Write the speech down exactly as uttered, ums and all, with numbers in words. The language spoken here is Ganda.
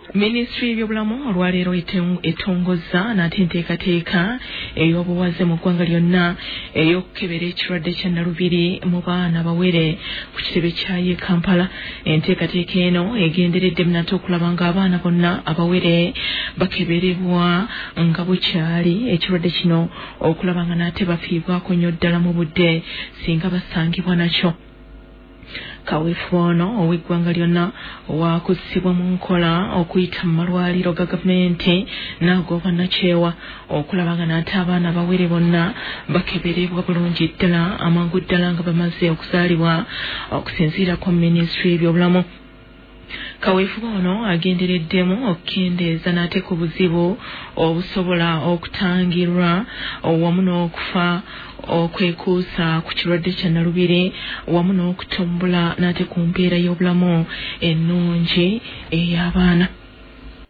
Ministry y'obulamu olwaleero etongozza n'ate enteekateeka ey'obuwaze mu ggwanga lyonna ey'okukebera ekirwadde kya nalubiri mu baana bawere ku kitebe kyayo e Kampala. Enteekateeka eno egenderedde nate okulaba ng'abaana bonna abawere bakeberebwa nga bukyali ekirwadde kino, okulaba nga nate bafiibwako nnyo ddala mu budde singa basangibwa nakyo. Kaweefube ono ow'eggwanga lyonna waakussibwa mu nkola okuyita mu malwaliro ga gavumenti n'ag'obwannakyewa okulaba nga nate abaana abawere bonna bakeberebwa bulungi ddala amangu ddala nga bamaze okuzaalibwa okusinziira ku Ministry y'ebyobulamu. Kaweefube ono agendereddemu okukendeeza n'ate ku buzibu obusobola okutangirwa wamu n'okufa okwekuusa ku kirwadde kya nalubiri wamu n'okutumbula n'ate ku mbeera y'obulamu ennungi ey'abaana.